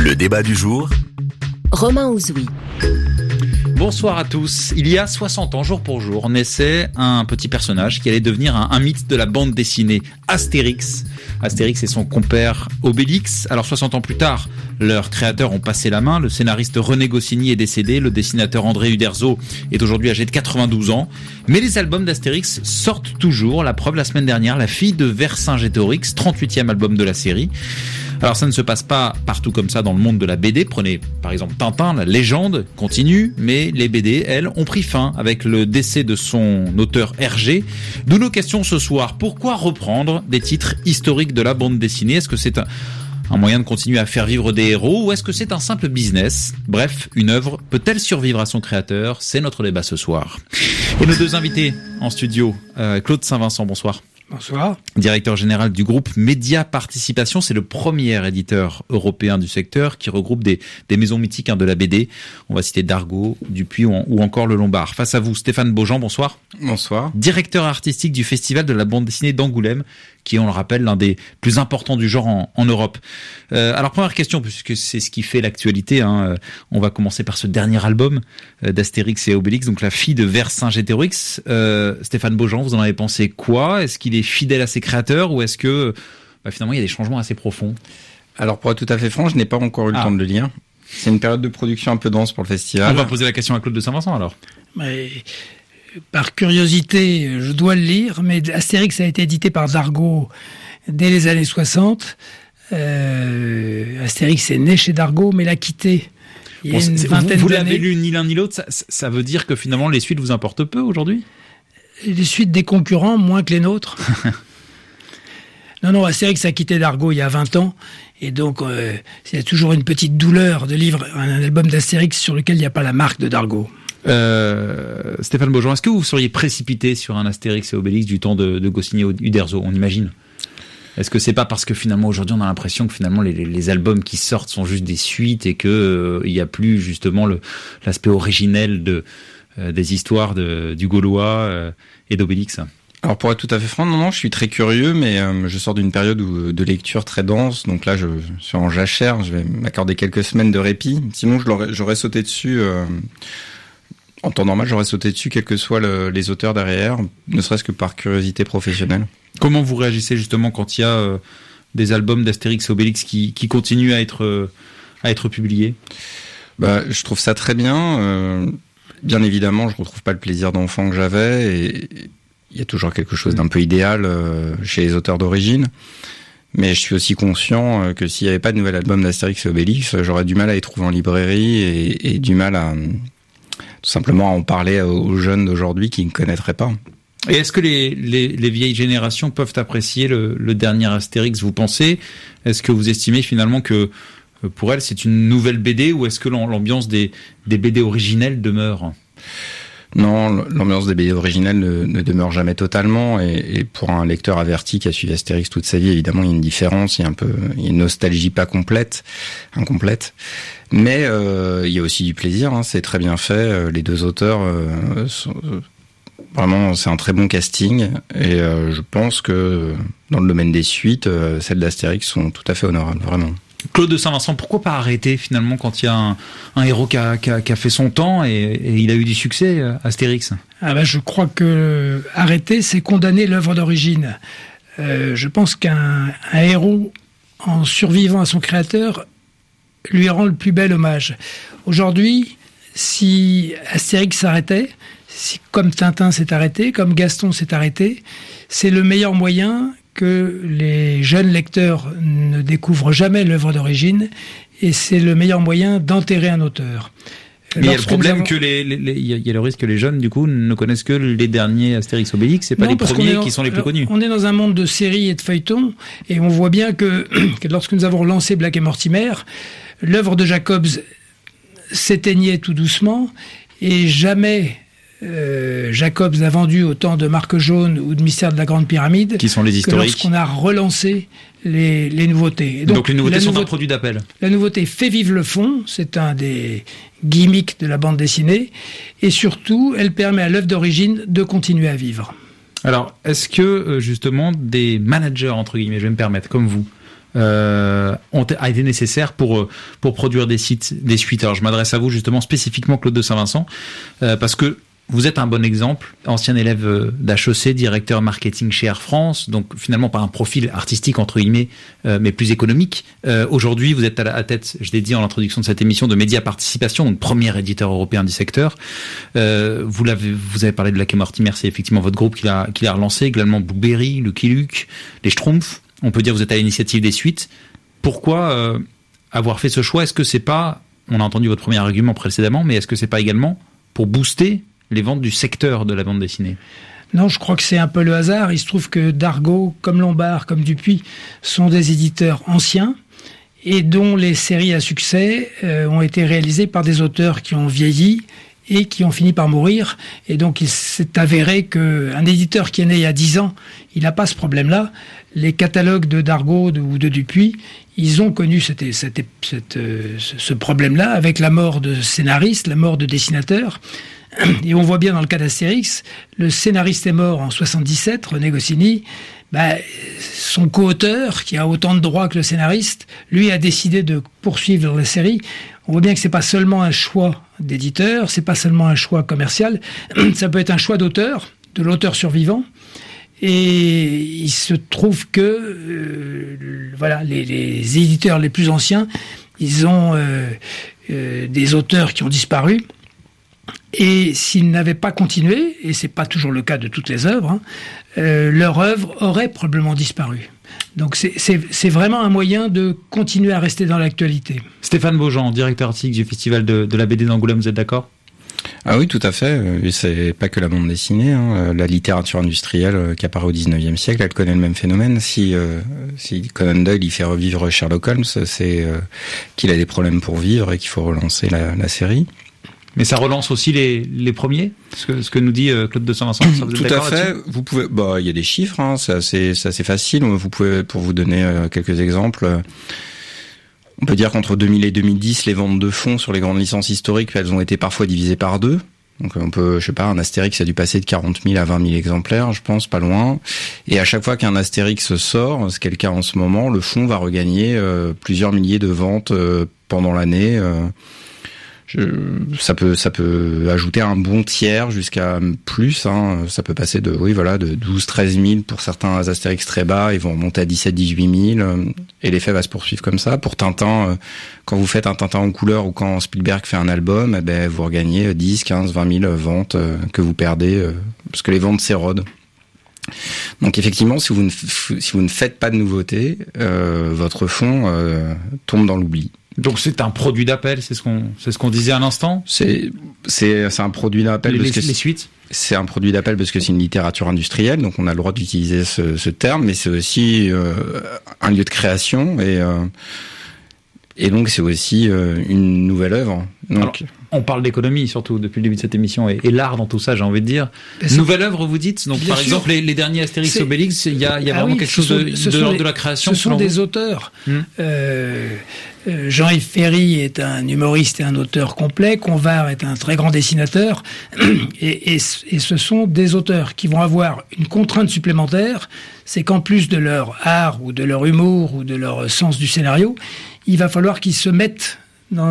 Le débat du jour. Romain Ouzouis. Bonsoir à tous. Il y a 60 ans, jour pour jour, naissait un petit personnage qui allait devenir un mythe de la bande dessinée, Astérix. Astérix et son compère Obélix. Alors 60 ans plus tard, leurs créateurs ont passé la main. Le scénariste René Goscinny est décédé. Le dessinateur André Uderzo est aujourd'hui âgé de 92 ans. Mais les albums d'Astérix sortent toujours. La preuve, la semaine dernière, La fille de Vercingétorix, 38e album de la série. Alors ça ne se passe pas partout comme ça dans le monde de la BD. Prenez par exemple Tintin, la légende continue, mais les BD, elles, ont pris fin avec le décès de son auteur Hergé. D'où nos questions ce soir. Pourquoi reprendre des titres historiques de la bande dessinée ? Est-ce que c'est un moyen de continuer à faire vivre des héros ou est-ce que c'est un simple business ? Bref, une œuvre peut-elle survivre à son créateur ? C'est notre débat ce soir. Et nos deux invités en studio, Claude Saint-Vincent, bonsoir. Bonsoir. Directeur général du groupe Média Participation, c'est le premier éditeur européen du secteur qui regroupe des maisons mythiques de la BD. On va citer Dargaud, Dupuis ou encore Le Lombard. Face à vous, Stéphane Beaujean, bonsoir. Bonsoir. Directeur artistique du Festival de la bande dessinée d'Angoulême, qui est, on le rappelle, l'un des plus importants du genre en Europe. Alors première question, puisque c'est ce qui fait l'actualité, on va commencer par ce dernier album d'Astérix et Obélix, donc La fille de Vercingétorix. Stéphane Beaujean, vous en avez pensé quoi ? Est-ce qu'il est fidèle à ses créateurs ou est-ce que finalement il y a des changements assez profonds ? Alors pour être tout à fait franc, je n'ai pas encore eu le temps de le lire. C'est une période de production un peu dense pour le festival. On va poser la question à Claude de Saint-Vincent alors. Mais, par curiosité, je dois le lire, mais Astérix a été édité par Dargaud dès les années 60. Astérix est né chez Dargaud, mais l'a quitté il y a une vingtaine d'années. Vous l'avez lu ni l'un ni l'autre, ça veut dire que finalement les suites vous importent peu aujourd'hui ? Les suites des concurrents, moins que les nôtres. Non, Astérix a quitté Dargaud il y a 20 ans, et donc il y a toujours une petite douleur de lire un album d'Astérix sur lequel il n'y a pas la marque de Dargaud. Stéphane Beaujean, est-ce que vous seriez précipité sur un Astérix et Obélix du temps de Goscinny et Uderzo, on imagine ? Est-ce que c'est pas parce que finalement aujourd'hui on a l'impression que finalement les albums qui sortent sont juste des suites et que il y a plus justement l'aspect originel des histoires du Gaulois et d'Obélix ? Alors pour être tout à fait franc, non, je suis très curieux, mais je sors d'une période de lecture très dense, donc là je suis en jachère, je vais m'accorder quelques semaines de répit. Sinon j'aurais sauté dessus, en temps normal j'aurais sauté dessus quels que soient les auteurs derrière, ne serait-ce que par curiosité professionnelle. Comment vous réagissez justement quand il y a des albums d'Astérix et Obélix qui continuent à être publiés ? Je trouve ça très bien. Bien évidemment, je retrouve pas le plaisir d'enfant que j'avais et il y a toujours quelque chose d'un peu idéal chez les auteurs d'origine. Mais je suis aussi conscient que s'il n'y avait pas de nouvel album d'Astérix et Obélix, j'aurais du mal à y trouver en librairie et du mal à tout simplement à en parler aux jeunes d'aujourd'hui qui ne connaîtraient pas. Et est-ce que les vieilles générations peuvent apprécier le dernier Astérix, vous pensez ? Est-ce que vous estimez finalement que pour elles c'est une nouvelle BD ou est-ce que l'ambiance des BD originelles demeure ? Non, l'ambiance des BD originelles ne demeure jamais totalement et pour un lecteur averti qui a suivi Astérix toute sa vie, évidemment, il y a une différence, il y a une nostalgie pas incomplète. Mais il y a aussi du plaisir, c'est très bien fait, les deux auteurs vraiment, c'est un très bon casting et je pense que dans le domaine des suites, celles d'Astérix sont tout à fait honorables, vraiment. Claude de Saint-Vincent, pourquoi pas arrêter finalement quand il y a un héros qui a fait son temps et il a eu du succès, Astérix ? Je crois que arrêter, c'est condamner l'œuvre d'origine. Je pense qu'un héros, en survivant à son créateur, lui rend le plus bel hommage. Aujourd'hui, si Astérix s'arrêtait, si comme Tintin s'est arrêté, comme Gaston s'est arrêté, c'est le meilleur moyen que les jeunes lecteurs ne découvrent jamais l'œuvre d'origine et c'est le meilleur moyen d'enterrer un auteur. Mais il y a le problème il y a le risque que les jeunes du coup ne connaissent que les derniers Astérix Obélix, c'est pas les premiers qui sont les plus connus. On est dans un monde de séries et de feuilletons et on voit bien que lorsque nous avons lancé Black et Mortimer, l'œuvre de Jacobs s'éteignait tout doucement et jamais Jacobs a vendu autant de Marque Jaune ou de Mystère de la Grande Pyramide qui sont les historiques, que lorsqu'on a relancé les nouveautés. Donc les nouveautés sont un produit d'appel. La nouveauté fait vivre le fond, c'est un des gimmicks de la bande dessinée, et surtout, elle permet à l'œuvre d'origine de continuer à vivre. Alors, est-ce que justement des managers, entre guillemets, je vais me permettre, comme vous, a été nécessaire pour produire des suites. Alors je m'adresse à vous justement spécifiquement, Claude de Saint-Vincent, parce que vous êtes un bon exemple, ancien élève d'HEC, directeur marketing chez Air France, donc finalement pas un profil artistique entre guillemets, mais plus économique. Aujourd'hui, vous êtes à la tête, je l'ai dit en l'introduction de cette émission, de Média Participation, donc premier éditeur européen du secteur. Vous avez parlé de Black & Mortimer, c'est effectivement votre groupe qui l'a relancé, également Blueberry, Lucky Luke, les Schtroumpfs. On peut dire que vous êtes à l'initiative des suites. Pourquoi avoir fait ce choix? Est-ce que c'est pas, on a entendu votre premier argument précédemment, mais est-ce que c'est pas également pour booster les ventes du secteur de la bande dessinée? Non, je crois que c'est un peu le hasard. Il se trouve que Dargaud, comme Lombard, comme Dupuis, sont des éditeurs anciens et dont les séries à succès ont été réalisées par des auteurs qui ont vieilli et qui ont fini par mourir. Et donc, il s'est avéré qu'un éditeur qui est né il y a 10 ans, il n'a pas ce problème-là. Les catalogues de Dargaud ou de Dupuis, ils ont connu ce problème-là avec la mort de scénaristes, la mort de dessinateurs. Et on voit bien dans le cas d'Astérix, le scénariste est mort en 77, René Goscinny. Son co-auteur, qui a autant de droits que le scénariste, lui a décidé de poursuivre la série. On voit bien que c'est pas seulement un choix d'éditeur, c'est pas seulement un choix commercial, ça peut être un choix d'auteur, de l'auteur survivant. Et il se trouve que les éditeurs les plus anciens, ils ont des auteurs qui ont disparu. Et s'ils n'avaient pas continué, et c'est pas toujours le cas de toutes les œuvres, leur œuvre aurait probablement disparu. Donc c'est vraiment un moyen de continuer à rester dans l'actualité. Stéphane Beaujean, directeur artistique du Festival de la BD d'Angoulême, vous êtes d'accord? Ah oui, tout à fait. Et c'est pas que la bande dessinée, hein. La littérature industrielle qui apparaît au 19e siècle, elle connaît le même phénomène. Si Conan Doyle il fait revivre Sherlock Holmes, c'est qu'il a des problèmes pour vivre et qu'il faut relancer la série. Mais ça relance aussi les premiers, ce que nous dit Claude de Saint-Vincent. Ça, vous êtes tout à fait. Vous pouvez, il y a des chiffres, hein, c'est assez facile. Vous pouvez, pour vous donner quelques exemples, on peut dire qu'entre 2000 et 2010, les ventes de fonds sur les grandes licences historiques, elles ont été parfois divisées par 2. Donc on peut, un Astérix a dû passer de 40 000 à 20 000 exemplaires, je pense, pas loin. Et à chaque fois qu'un Astérix sort, ce qui est le cas en ce moment, le fonds va regagner plusieurs milliers de ventes pendant l'année. Ça peut ajouter un bon tiers jusqu'à plus, hein. Ça peut passer de 12-13 000 pour certains Astérix très bas, ils vont remonter à 17-18 000, et l'effet va se poursuivre comme ça. Pour Tintin, quand vous faites un Tintin en couleur ou quand Spielberg fait un album, vous regagnez 10, 15, 20 000 ventes que vous perdez, parce que les ventes s'érodent. Donc effectivement, si vous ne faites pas de nouveautés, votre fonds tombe dans l'oubli. Donc c'est un produit d'appel, c'est ce qu'on disait à l'instant. C'est un produit d'appel les suites. C'est un produit d'appel parce que c'est une littérature industrielle, donc on a le droit d'utiliser ce terme, mais c'est aussi un lieu de création et donc c'est aussi une nouvelle œuvre. Donc alors, on parle d'économie surtout depuis le début de cette émission et l'art dans tout ça, j'ai envie de dire. Nouvelle œuvre, vous dites. Donc par exemple les derniers Astérix et Obélix, il y a vraiment quelque chose de la création. Ce sont des auteurs. Jean-Yves Ferry est un humoriste et un auteur complet. Convar est un très grand dessinateur. Et ce sont des auteurs qui vont avoir une contrainte supplémentaire. C'est qu'en plus de leur art ou de leur humour ou de leur sens du scénario, il va falloir qu'ils se mettent dans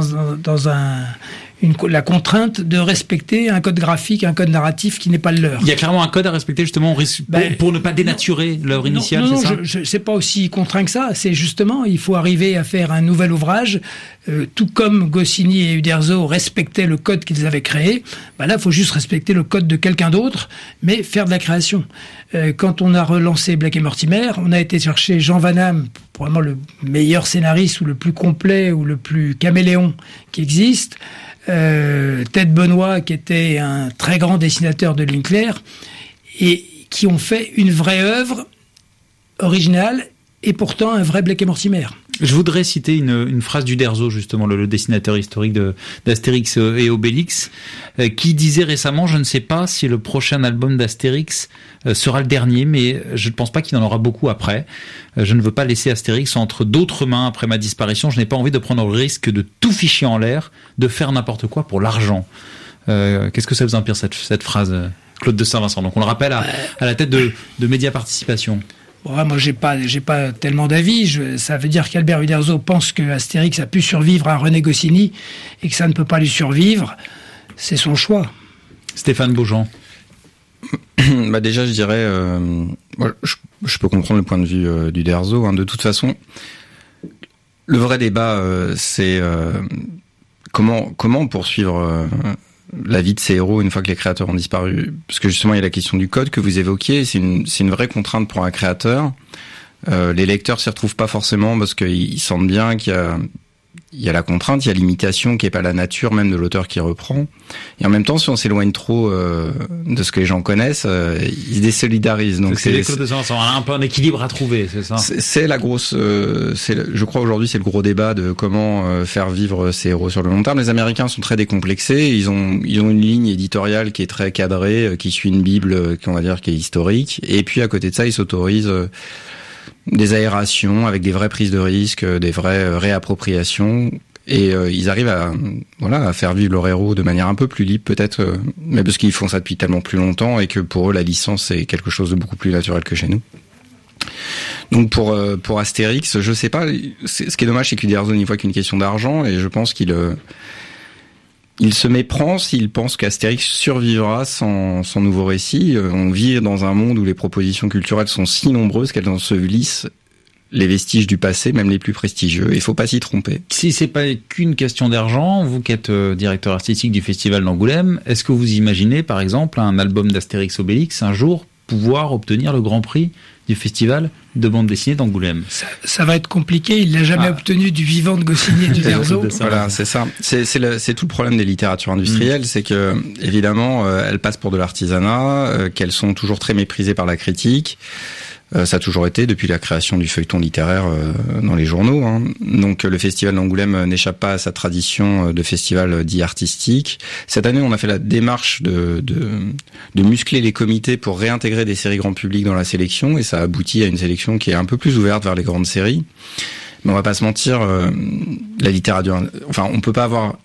la contrainte de respecter un code graphique, un code narratif qui n'est pas le leur. Il y a clairement un code à respecter justement pour ne pas dénaturer l'œuvre initiale, c'est ça ? C'est pas aussi contraint que ça. C'est justement, il faut arriver à faire un nouvel ouvrage, tout comme Goscinny et Uderzo respectaient le code qu'ils avaient créé. Là, il faut juste respecter le code de quelqu'un d'autre, mais faire de la création. Quand on a relancé Black & Mortimer, on a été chercher Jean Van Hamme, probablement le meilleur scénariste ou le plus complet ou le plus caméléon qui existe. Ted Benoît, qui était un très grand dessinateur de ligne claire, et qui ont fait une vraie œuvre originale et pourtant un vrai Black & Mortimer. Je voudrais citer une phrase d'Uderzo, justement, le dessinateur historique d'Astérix et Obélix, qui disait récemment, je ne sais pas si le prochain album d'Astérix sera le dernier, mais je ne pense pas qu'il en aura beaucoup après. Je ne veux pas laisser Astérix entre d'autres mains après ma disparition. Je n'ai pas envie de prendre le risque de tout ficher en l'air, de faire n'importe quoi pour l'argent. Qu'est-ce que ça vous inspire, cette phrase, Claude de Saint-Vincent? Donc on le rappelle à la tête de Média Participation. Bon, moi, j'ai pas tellement d'avis. Ça veut dire qu'Albert Uderzo pense que Astérix a pu survivre à René Goscinny et que ça ne peut pas lui survivre. C'est son choix. Stéphane Beaujean. Bah déjà, je dirais, moi, je peux comprendre le point de vue d'Uderzo. Hein. De toute façon, le vrai débat, c'est comment poursuivre la vie de ces héros une fois que les créateurs ont disparu. Parce que justement, il y a la question du code que vous évoquiez. C'est une vraie contrainte pour un créateur. Les lecteurs s'y retrouvent pas forcément parce qu'ils sentent bien qu'il y a la contrainte, il y a l'imitation qui est pas la nature même de l'auteur qui reprend. Et en même temps, si on s'éloigne trop de ce que les gens connaissent, ils se désolidarisent. Donc c'est un peu un équilibre à trouver, c'est ça. C'est la grosse. Je crois aujourd'hui, c'est le gros débat de comment faire vivre ces héros sur le long terme. Les Américains sont très décomplexés. Ils ont une ligne éditoriale qui est très cadrée, qui suit une bible, on va dire, qui est historique. Et puis à côté de ça, ils s'autorisent des aérations avec des vraies prises de risques, des vraies réappropriations, et ils arrivent à faire vivre leur héros de manière un peu plus libre peut-être, mais parce qu'ils font ça depuis tellement plus longtemps et que pour eux la licence c'est quelque chose de beaucoup plus naturel que chez nous. Donc pour Astérix, je sais pas, ce qui est dommage c'est qu'Uderzo n'y voit qu'une question d'argent, et je pense qu'il se méprend s'il pense qu'Astérix survivra sans nouveau récit. On vit dans un monde où les propositions culturelles sont si nombreuses qu'elles ensevelissent les vestiges du passé, même les plus prestigieux. Il faut pas s'y tromper. Si c'est pas qu'une question d'argent, vous qui êtes directeur artistique du Festival d'Angoulême, est-ce que vous imaginez, par exemple, un album d'Astérix Obélix un jour pouvoir obtenir le Grand Prix du Festival de bande dessinée d'Angoulême? Ça va être compliqué. Il l'a jamais obtenu du vivant de Goscinny et d'Uderzo. Voilà, c'est ça. C'est tout le problème des littératures industrielles, c'est que évidemment elles passent pour de l'artisanat, qu'elles sont toujours très méprisées par la critique. Ça a toujours été depuis la création du feuilleton littéraire dans les journaux. Hein. Donc le Festival d'Angoulême n'échappe pas à sa tradition de festival dit artistique. Cette année, on a fait la démarche de muscler les comités pour réintégrer des séries grand public dans la sélection, et ça aboutit à une sélection qui est un peu plus ouverte vers les grandes séries. Mais on va pas se mentir, la littérature, enfin, on peut pas avoir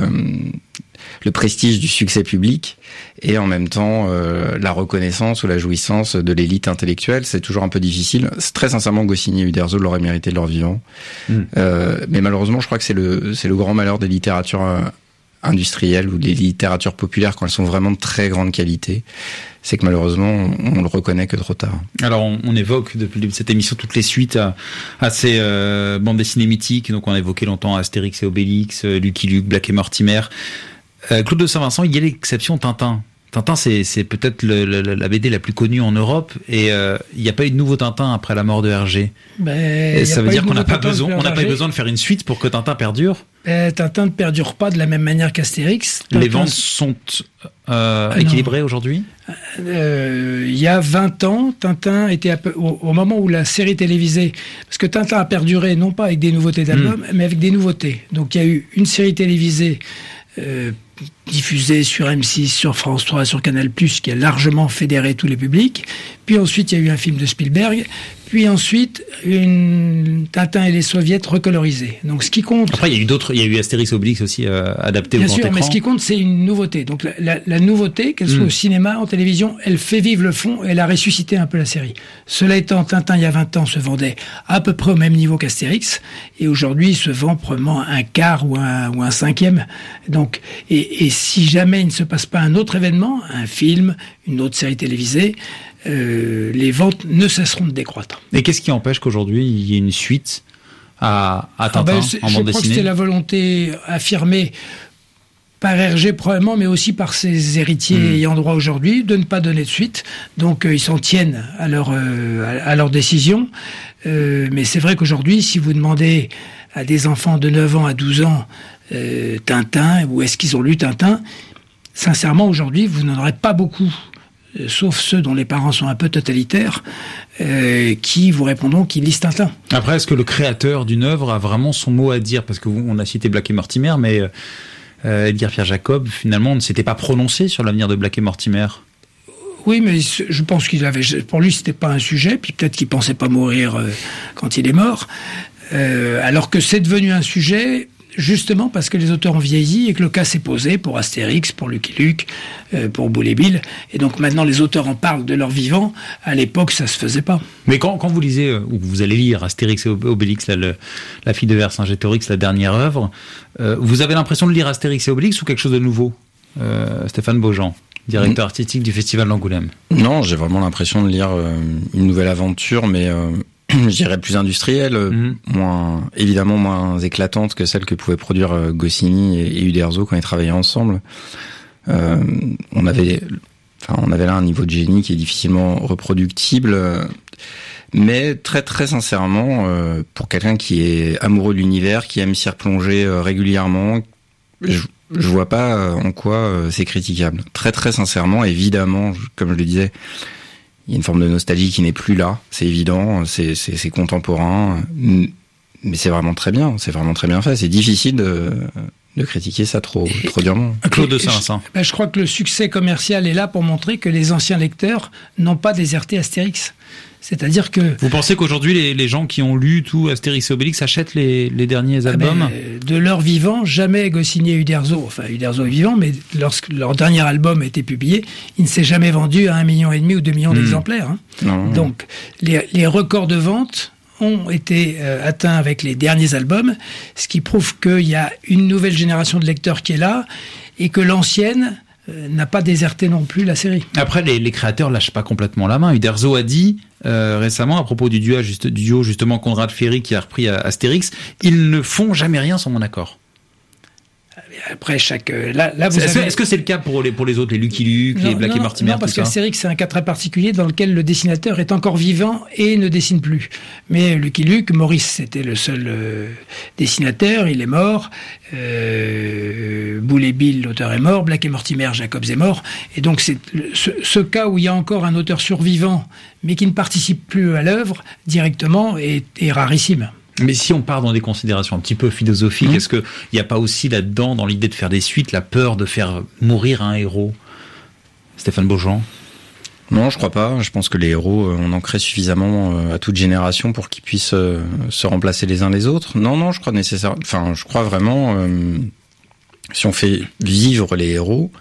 le prestige du succès public et en même temps la reconnaissance ou la jouissance de l'élite intellectuelle. C'est toujours un peu difficile. Très sincèrement, Goscinny et Uderzo l'auraient mérité de leur vivant. Mais malheureusement, je crois que c'est le grand malheur des littératures industrielles ou des littératures populaires quand elles sont vraiment de très grande qualité. C'est que malheureusement, on le reconnaît que trop tard. Alors, on évoque depuis le début de cette émission toutes les suites à ces bandes dessinées mythiques. Donc, on a évoqué longtemps Astérix et Obélix, Lucky Luke, Black et Mortimer. Claude de Saint-Vincent, il y a l'exception Tintin. Tintin, c'est peut-être la BD la plus connue en Europe, et il n'y a pas eu de nouveau Tintin après la mort de Hergé. Ça veut dire qu'on n'a pas besoin de faire une suite pour que Tintin perdure. Tintin ne perdure pas de la même manière qu'Astérix. Les ventes sont équilibrées aujourd'hui. Il y a 20 ans, Tintin était au moment où la série télévisée, parce que Tintin a perduré non pas avec des nouveautés d'albums, mais avec des nouveautés. Donc il y a eu une série télévisée diffusée sur M6, sur France 3, sur Canal+, qui a largement fédéré tous les publics. Puis ensuite, il y a eu un film de Spielberg. Puis ensuite, Tintin et les Soviets recolorisés. Donc, ce qui compte... Après, il y a eu Astérix Obélix aussi adapté au grand écran. Bien sûr, mais ce qui compte, c'est une nouveauté. Donc, la nouveauté, qu'elle soit au cinéma, en télévision, elle fait vivre le fond, elle a ressuscité un peu la série. Cela étant, Tintin, il y a 20 ans, se vendait à peu près au même niveau qu'Astérix. Et aujourd'hui, il se vend probablement un quart ou un cinquième. Donc, et si jamais il ne se passe pas un autre événement, un film, une autre série télévisée, les ventes ne cesseront de décroître. Et qu'est-ce qui empêche qu'aujourd'hui il y ait une suite à Tintin en bande dessinée? Je crois que c'était la volonté affirmée par Hergé probablement, mais aussi par ses héritiers ayant droit aujourd'hui, de ne pas donner de suite. Donc ils s'en tiennent à leur décision. Mais c'est vrai qu'aujourd'hui, si vous demandez à des enfants de 9 ans à 12 ans Tintin, ou est-ce qu'ils ont lu Tintin, sincèrement aujourd'hui, vous n'en aurez pas beaucoup, sauf ceux dont les parents sont un peu totalitaires, qui vous répondront qu'ils lisent Tintin. Après, est-ce que le créateur d'une œuvre a vraiment son mot à dire? Parce qu'on a cité Black et Mortimer, mais Edgar Pierre-Jacob, finalement, ne s'était pas prononcé sur l'avenir de Black et Mortimer. Oui, mais je pense pour lui, c'était pas un sujet, puis peut-être qu'il pensait pas mourir quand il est mort. Alors que c'est devenu un sujet, justement parce que les auteurs ont vieilli et que le cas s'est posé pour Astérix, pour Lucky Luke, pour Boule et Bill. Et donc maintenant les auteurs en parlent de leur vivant. À l'époque, ça se faisait pas. Mais quand vous lisez, ou vous allez lire Astérix et Obélix, la fille de Vercingétorix, la dernière œuvre, vous avez l'impression de lire Astérix et Obélix ou quelque chose de nouveau, Stéphane Beaujean, directeur artistique du Festival d'Angoulême? Non, j'ai vraiment l'impression de lire une nouvelle aventure, mais je dirais plus industrielle, évidemment moins éclatante que celle que pouvaient produire Goscinny et Uderzo quand ils travaillaient ensemble. On avait là un niveau de génie qui est difficilement reproductible, mais très très sincèrement, pour quelqu'un qui est amoureux de l'univers, qui aime s'y replonger régulièrement, je vois pas en quoi c'est critiquable. Très très sincèrement, évidemment, comme je le disais, il y a une forme de nostalgie qui n'est plus là, c'est évident, c'est contemporain, mais c'est vraiment très bien fait. C'est difficile de critiquer ça trop durement. Claude de Saint-Vincent. Je crois que le succès commercial est là pour montrer que les anciens lecteurs n'ont pas déserté Astérix. C'est-à-dire que... Vous pensez qu'aujourd'hui, les gens qui ont lu tout Astérix et Obélix achètent les derniers albums? De leur vivant, jamais Goscinny et Uderzo, enfin Uderzo est vivant, mais lorsque leur dernier album a été publié, il ne s'est jamais vendu à 1,5 million ou 2 millions d'exemplaires. Non. Donc, les records de vente ont été atteints avec les derniers albums, ce qui prouve qu'il y a une nouvelle génération de lecteurs qui est là, et que l'ancienne n'a pas déserté non plus la série. Après, les créateurs lâchent pas complètement la main. Uderzo a dit récemment, à propos du duo justement Conrad Ferry qui a repris Astérix, ils ne font jamais rien sans mon accord. Après est-ce que c'est le cas pour les autres, les Lucky Luke, les Black et Mortimer? Non, parce qu'Astérix, c'est un cas très particulier dans lequel le dessinateur est encore vivant et ne dessine plus. Mais Lucky Luke, Maurice, c'était le seul dessinateur, il est mort. Boule et Bill, l'auteur est mort. Black et Mortimer, Jacobs est mort. Et donc c'est ce cas où il y a encore un auteur survivant, mais qui ne participe plus à l'œuvre directement, est rarissime. Mais si on part dans des considérations un petit peu philosophiques, est-ce qu'il n'y a pas aussi là-dedans, dans l'idée de faire des suites, la peur de faire mourir un héros? Stéphane Beaujean? Non, je crois pas. Je pense que les héros, on en crée suffisamment à toute génération pour qu'ils puissent se remplacer les uns les autres. Non, je crois nécessaire. Enfin, je crois vraiment, si on fait vivre les héros,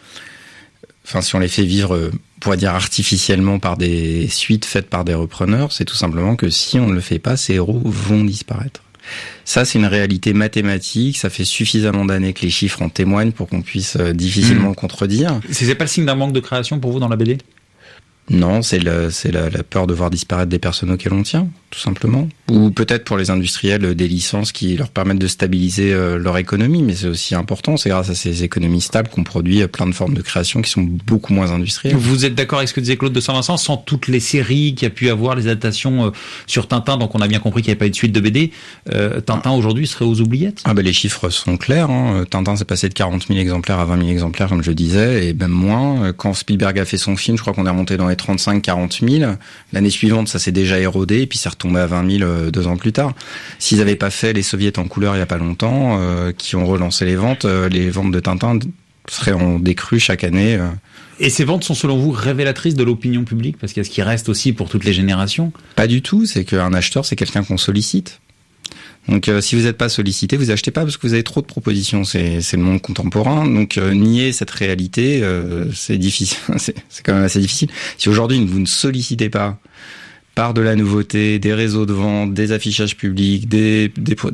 si on les fait vivre, on pourrait dire artificiellement par des suites faites par des repreneurs, c'est tout simplement que si on ne le fait pas, ces héros vont disparaître. Ça, c'est une réalité mathématique, ça fait suffisamment d'années que les chiffres en témoignent pour qu'on puisse difficilement le contredire. C'est pas le signe d'un manque de création pour vous dans la BD? Non, c'est la peur de voir disparaître des personnes auxquelles on tient, tout simplement. Ou peut-être pour les industriels des licences qui leur permettent de stabiliser leur économie, mais c'est aussi important. C'est grâce à ces économies stables qu'on produit plein de formes de création qui sont beaucoup moins industrielles. Vous êtes d'accord avec ce que disait Claude de Saint-Vincent, sans toutes les séries qu'il y a pu avoir, les adaptations sur Tintin, donc on a bien compris qu'il n'y avait pas eu de suite de BD, Tintin aujourd'hui serait aux oubliettes? Les chiffres sont clairs. Tintin s'est passé de 40 000 exemplaires à 20 000 exemplaires, comme je disais, et même moins. Quand Spielberg a fait son film, je crois qu'on est remonté dans les 35-40 000. L'année suivante, ça s'est déjà érodé, et puis c'est retombé à 20 000 2 ans plus tard. S'ils n'avaient pas fait les soviets en couleur il n'y a pas longtemps, qui ont relancé les ventes de Tintin seraient en décrue chaque année. Et ces ventes sont selon vous révélatrices de l'opinion publique? Parce qu'il y a ce qui reste aussi pour toutes les générations. Pas du tout, c'est qu'un acheteur, c'est quelqu'un qu'on sollicite. Donc si vous n'êtes pas sollicité, vous achetez pas parce que vous avez trop de propositions. C'est le monde contemporain. Donc nier cette réalité, c'est difficile. C'est quand même assez difficile. Si aujourd'hui vous ne sollicitez pas par de la nouveauté, des réseaux de vente, des affichages publics, les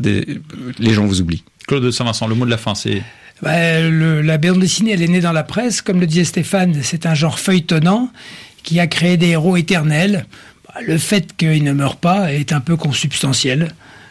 gens vous oublient. Claude de Saint-Vincent, le mot de la fin, c'est... La bande dessinée, elle est née dans la presse. Comme le disait Stéphane, c'est un genre feuilletonnant qui a créé des héros éternels. Le fait qu'ils ne meurent pas est un peu consubstantiel.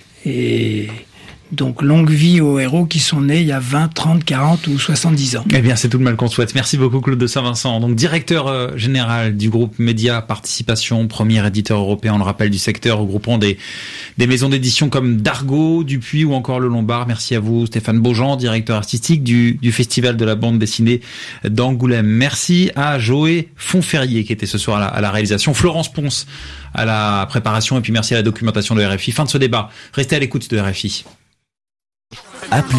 Et donc, longue vie aux héros qui sont nés il y a 20, 30, 40 ou 70 ans. Eh bien, c'est tout le mal qu'on souhaite. Merci beaucoup, Claude de Saint-Vincent. Donc, directeur général du groupe Média Participation, premier éditeur européen, on le rappelle, du secteur, regroupant des maisons d'édition comme Dargaud, Dupuis ou encore Le Lombard. Merci à vous, Stéphane Beaujean, directeur artistique du Festival de la bande dessinée d'Angoulême. Merci à Joé Fonferrier, qui était ce soir à la réalisation, Florence Ponce à la préparation, et puis merci à la documentation de RFI. Fin de ce débat. Restez à l'écoute de RFI.